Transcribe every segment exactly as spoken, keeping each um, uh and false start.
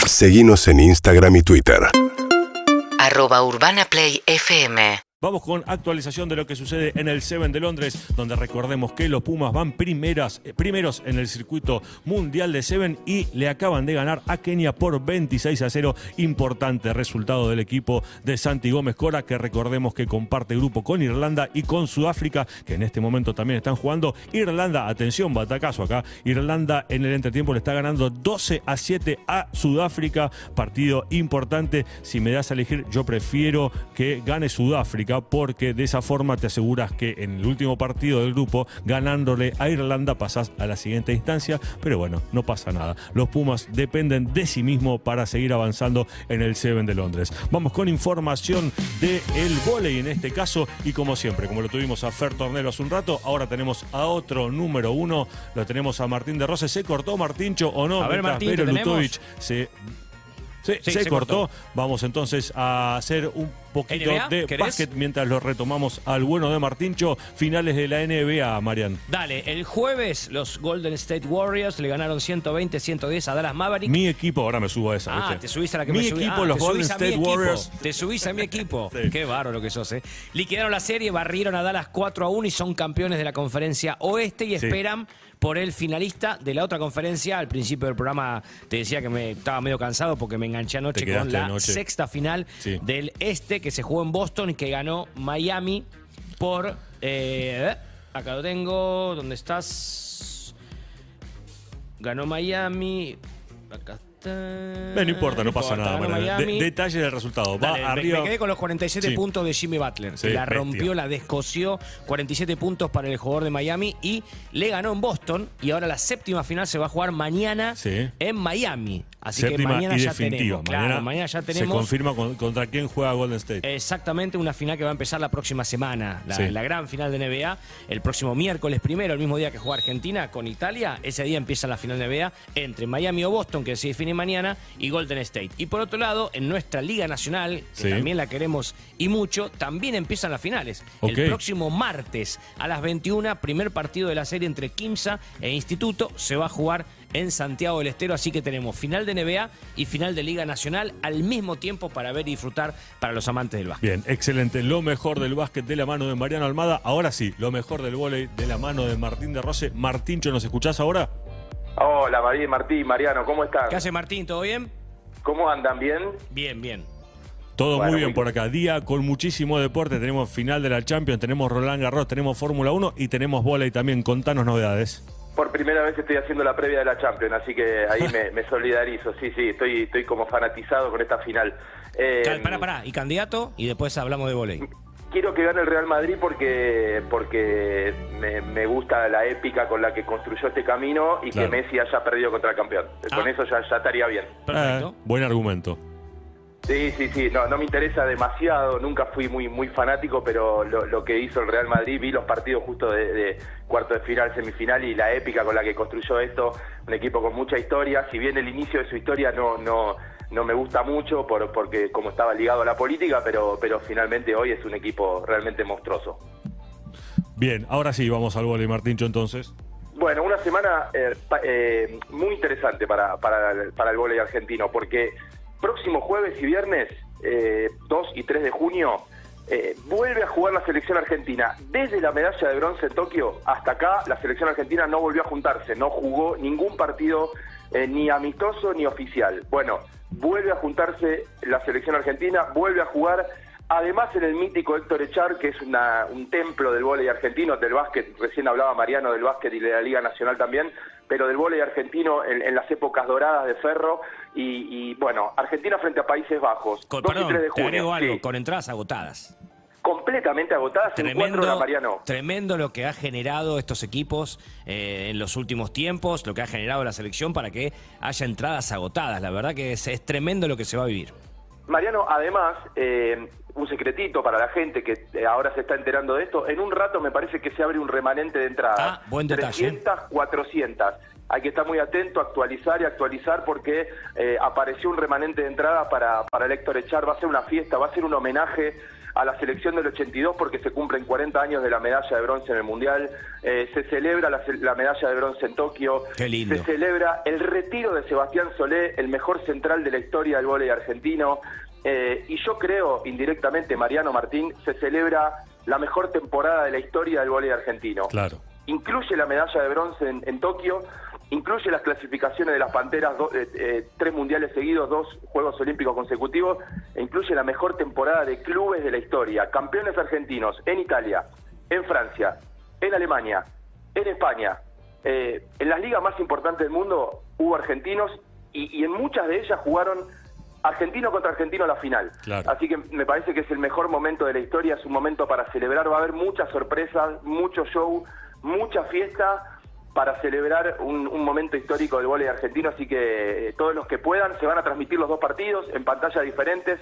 Seguinos en Instagram y Twitter. Arroba Urbana Play F M. Vamos con actualización de lo que sucede en el Seven de Londres, donde recordemos que los Pumas van primeras, eh, primeros en el circuito mundial de Seven y le acaban de ganar a Kenia por veintiséis a cero. Importante resultado del equipo de Santi Gómez Cora, que recordemos que comparte grupo con Irlanda y con Sudáfrica, que en este momento también están jugando. Irlanda, atención, batacazo acá. Irlanda en el entretiempo le está ganando doce a siete a Sudáfrica. Partido importante. Si me das a elegir, yo prefiero que gane Sudáfrica, porque de esa forma te aseguras que en el último partido del grupo, ganándole a Irlanda, pasás a la siguiente instancia. Pero bueno, no pasa nada. Los Pumas dependen de sí mismos para seguir avanzando en el Seven de Londres. Vamos con información del vóley en este caso, y como siempre, como lo tuvimos a Fer Tornero hace un rato, ahora tenemos a otro número uno, lo tenemos a Martín de Rose. ¿Se cortó Martincho o no? A ver, Martín, ¿te Lutovic se... Sí, sí, se, se cortó. cortó. Vamos entonces a hacer un poquito N B A, de ¿querés? básquet mientras lo retomamos al bueno de Martincho. Finales de la N B A, Marian. Dale, el jueves los Golden State Warriors le ganaron ciento veinte a ciento diez a Dallas Mavericks. Mi equipo, ahora me subo a esa. Ah, ¿viste? te subís a la que mi me subí. equipo, Ah, los te Golden subís a mi State equipo. Warriors. Te subís a mi equipo. Sí. Qué bárbaro que sos, ¿eh? Liquidaron la serie, barrieron a Dallas cuatro a uno y son campeones de la conferencia oeste y Sí. esperan por el finalista de la otra conferencia. Al principio del programa te decía que me estaba medio cansado porque me enganché anoche Te con la anoche. sexta final Sí. del este, que se jugó en Boston y que ganó Miami por... Eh, acá lo tengo. ¿Dónde estás? Ganó Miami. Acá está. Eh, no importa, no pasa nada. Ganó Marian. Miami. De- detalle del resultado. Va Dale, me- arriba. Me quedé con los cuarenta y siete Sí. puntos de Jimmy Butler. Sí, que la bestia. rompió, la descoció. cuarenta y siete puntos para el jugador de Miami y le ganó en Boston. Y ahora la séptima final se va a jugar mañana Sí. en Miami. Así Séptima que mañana y ya definitiva. tenemos. Claro, Mañana mañana ya se tenemos. confirma con- contra quién juega Golden State. Exactamente, una final que va a empezar la próxima semana, la, Sí. la gran final de N B A, el próximo miércoles primero, el mismo día que juega Argentina con Italia. Ese día empieza la final de N B A entre Miami o Boston, que se define mañana, y Golden State. Y por otro lado, en nuestra Liga Nacional, que Sí. también la queremos y mucho, también empiezan las finales. Ok. El próximo martes a las veintiuna, primer partido de la serie entre Quimsa e Instituto, se va a jugar en Santiago del Estero, así que tenemos final de N B A y final de Liga Nacional al mismo tiempo para ver y disfrutar para los amantes del básquet. Bien, excelente. Lo mejor del básquet de la mano de Mariano Almada. Ahora sí, lo mejor del vóley de la mano de Martín de Rose. Martincho, ¿nos escuchás ahora? Hola, María, Martín, Mariano, ¿cómo están? ¿Qué hace Martín? ¿Todo bien? ¿Cómo andan? ¿Bien? Bien, bien. Todo Bueno, muy bien muy por acá. Día con muchísimo deporte. Tenemos final de la Champions, tenemos Roland Garros, tenemos Fórmula uno y tenemos vóley también. Contanos novedades. Por primera vez estoy haciendo la previa de la Champions, así que ahí me, me solidarizo. Sí, sí, estoy, estoy como fanatizado con esta final. Eh, Cal- Pará, pará. ¿Y candidato? Y después hablamos de volei. Quiero que gane el Real Madrid porque porque me, me gusta la épica con la que construyó este camino y Claro. que Messi haya perdido contra el campeón. Con Ah. eso ya, ya estaría bien. Perfecto. Eh, buen argumento. Sí, sí, sí, no, no me interesa demasiado, nunca fui muy muy fanático, pero lo, lo que hizo el Real Madrid, vi los partidos justo de, de cuarto de final, semifinal y la épica con la que construyó esto, un equipo con mucha historia, si bien el inicio de su historia no no no me gusta mucho por, porque como estaba ligado a la política, pero pero finalmente hoy es un equipo realmente monstruoso. Bien, ahora sí, vamos al vóley, Martincho, entonces. Bueno, una semana eh, pa- eh, muy interesante para, para, el- para el vóley argentino, porque próximo jueves y viernes, eh, dos y tres de junio, eh, vuelve a jugar la selección argentina. Desde la medalla de bronce en Tokio hasta acá, la selección argentina no volvió a juntarse, no jugó ningún partido eh, ni amistoso ni oficial. Bueno, vuelve a juntarse la selección argentina, vuelve a jugar. Además, en el mítico Héctor Echar, que es una, un templo del vóley argentino, del básquet, recién hablaba Mariano del básquet y de la Liga Nacional también, pero del vóley argentino en, en las épocas doradas de Ferro, y, y bueno, Argentina frente a Países Bajos, Con, dos perdón, y tres de te junio, agrego algo, sí, con entradas agotadas. completamente agotadas en cuatro horas, Mariano. Tremendo lo que ha generado estos equipos eh, en los últimos tiempos, lo que ha generado la selección para que haya entradas agotadas. La verdad que es, es tremendo lo que se va a vivir. Mariano, además, eh, un secretito para la gente que eh, ahora se está enterando de esto, en un rato me parece que se abre un remanente de entradas. Ah, buen detalle. trescientas, cuatrocientas. Hay que estar muy atento, actualizar y actualizar porque eh, apareció un remanente de entrada para, para el Héctor Echar. Va a ser una fiesta, va a ser un homenaje a la selección del ochenta y dos porque se cumplen cuarenta años de la medalla de bronce en el Mundial, eh, se celebra la, la medalla de bronce en Tokio, Qué lindo. se celebra el retiro de Sebastián Solé, el mejor central de la historia del vóley argentino, eh, y yo creo, indirectamente, Mariano Martín, se celebra la mejor temporada de la historia del vóley argentino. Claro. Incluye la medalla de bronce en, en Tokio, incluye las clasificaciones de las Panteras, do, eh, eh, tres mundiales seguidos, dos Juegos Olímpicos consecutivos, e incluye la mejor temporada de clubes de la historia. Campeones argentinos en Italia, en Francia, en Alemania, en España. Eh, en las ligas más importantes del mundo hubo argentinos y, y en muchas de ellas jugaron argentino contra argentino a la final. Claro. Así que me parece que es el mejor momento de la historia, es un momento para celebrar, va a haber muchas sorpresas, mucho show, mucha fiesta para celebrar un, un momento histórico del vóley argentino, así que eh, todos los que puedan se van a transmitir los dos partidos en pantallas diferentes,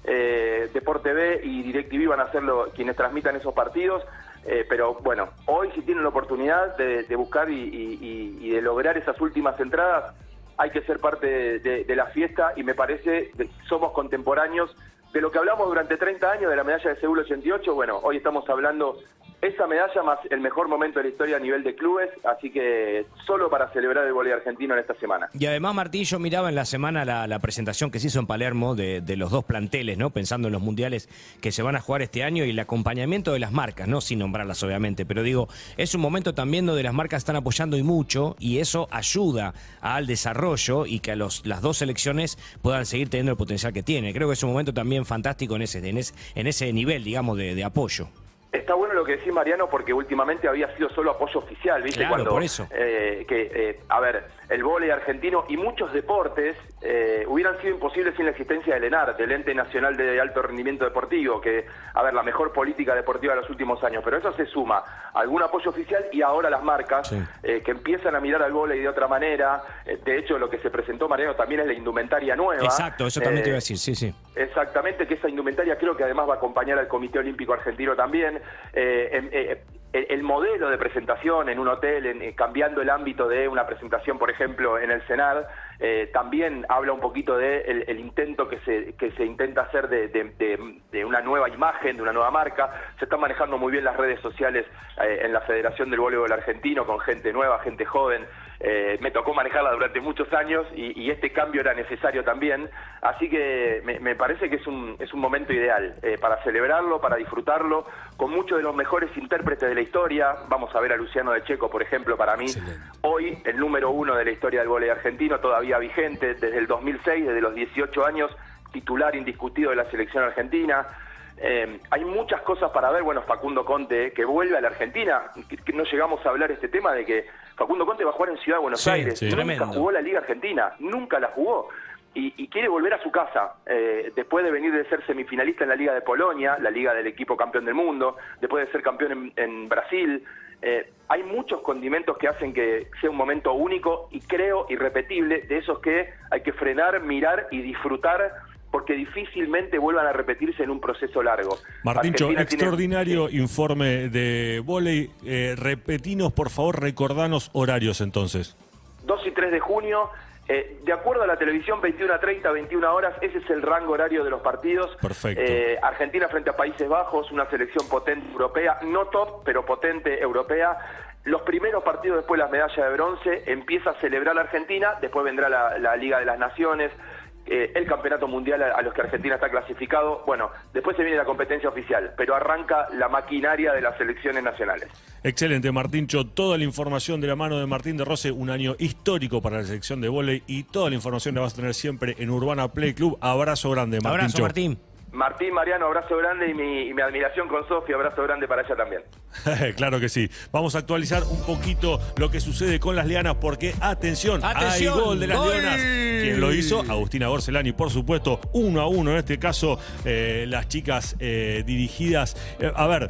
eh, Deporte B y DirecTV van a ser lo, quienes transmitan esos partidos, eh, pero bueno, hoy si tienen la oportunidad de, de buscar y, y, y de lograr esas últimas entradas, hay que ser parte de, de, de la fiesta y me parece que somos contemporáneos de lo que hablamos durante treinta años de la medalla de Seúl ochenta y ocho, bueno, hoy estamos hablando esa medalla más el mejor momento de la historia a nivel de clubes, así que solo para celebrar el vóley argentino en esta semana. Y además, Martín, yo miraba en la semana la, la presentación que se hizo en Palermo de, de los dos planteles, ¿no? Pensando en los mundiales que se van a jugar este año y el acompañamiento de las marcas, ¿no? Sin nombrarlas, obviamente, pero digo, es un momento también donde las marcas están apoyando y mucho, y eso ayuda al desarrollo y que a los, las dos selecciones puedan seguir teniendo el potencial que tienen. Creo que es un momento también fantástico en ese, en ese, en ese nivel, digamos, de, de apoyo. Está bueno lo que decís, Mariano, porque últimamente había sido solo apoyo oficial, ¿viste? Claro, Cuando, por eso. Eh, que, eh, a ver, el vóley argentino y muchos deportes eh, hubieran sido imposibles sin la existencia del ENAR, del Ente Nacional de Alto Rendimiento Deportivo, que, a ver, la mejor política deportiva de los últimos años. Pero eso se suma a algún apoyo oficial y ahora las marcas sí. eh, que empiezan a mirar al vóley de otra manera. Eh, de hecho, lo que se presentó, Mariano, también es la indumentaria nueva. Exacto, eso también eh, te iba a decir, sí, sí. Exactamente, que esa indumentaria creo que además va a acompañar al Comité Olímpico Argentino también. Eh, eh, eh, el, el modelo de presentación en un hotel, en, eh, cambiando el ámbito de una presentación, por ejemplo, en el Senado, eh, también habla un poquito de el, el intento que se que se intenta hacer de, de, de, de una nueva imagen, de una nueva marca. Se están manejando muy bien las redes sociales eh, en la Federación del Voleibol Argentino, con gente nueva, gente joven. Eh, me tocó manejarla durante muchos años y, y este cambio era necesario también, así que me, me parece que es un, es un momento ideal eh, para celebrarlo, para disfrutarlo, con muchos de los mejores intérpretes de la historia. Vamos a ver a Luciano De Checo, por ejemplo, para mí, excelente. Hoy el número uno de la historia del vóley argentino, todavía vigente, desde el dos mil seis, desde los dieciocho años, titular indiscutido de la selección argentina. Eh, hay muchas cosas para ver. Bueno, Facundo Conte, que vuelve a la Argentina, que, que no llegamos a hablar este tema de que Facundo Conte va a jugar en Ciudad de Buenos sí, Aires, sí, nunca tremendo. jugó la Liga Argentina, nunca la jugó, y, y quiere volver a su casa, eh, después de venir de ser semifinalista en la Liga de Polonia, la liga del equipo campeón del mundo, después de ser campeón en, en Brasil. Eh, hay muchos condimentos que hacen que sea un momento único y creo irrepetible, de esos que hay que frenar, mirar y disfrutar, porque difícilmente vuelvan a repetirse en un proceso largo. Martincho, Argentina extraordinario tiene... informe de vóley. Eh, repetinos, por favor, recordanos horarios entonces. dos y tres de junio, eh, de acuerdo a la televisión, veintiuna treinta, veintiuna horas, ese es el rango horario de los partidos. Perfecto. Eh, Argentina frente a Países Bajos, una selección potente europea, no top, pero potente europea. Los primeros partidos después de las medallas de bronce, empieza a celebrar la Argentina, después vendrá la, la Liga de las Naciones, Eh, el campeonato mundial a, a los que Argentina está clasificado. Bueno, después se viene la competencia oficial, pero arranca la maquinaria de las selecciones nacionales. Excelente, Martincho. Toda la información de la mano de Martín de Rose, un año histórico para la selección de vóley, y toda la información la vas a tener siempre en Urbana Play Club. Abrazo grande, Martincho. Abrazo, Martín. Martín, Mariano, abrazo grande, y mi, y mi admiración con Sofía, abrazo grande para ella también. Claro que sí. Vamos a actualizar un poquito lo que sucede con las Leanas, porque atención, ¡atención! hay gol de las ¡Gol! Leonas. ¿Quién lo hizo? Agustina Gorcelani, por supuesto, uno a uno en este caso, eh, las chicas eh, dirigidas. Eh, a ver,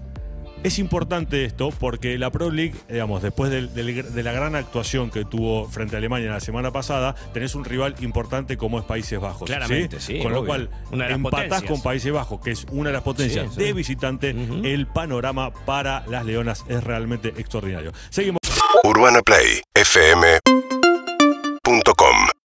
es importante esto porque la Pro League, digamos, después de, de, de la gran actuación que tuvo frente a Alemania la semana pasada, tenés un rival importante como es Países Bajos. Claramente, sí. sí con obvio. lo cual, empatás potencias. con Países Bajos, que es una de las potencias sí, sí. de visitante. Uh-huh. El panorama para las Leonas es realmente extraordinario. Seguimos. Urbana Play F M punto com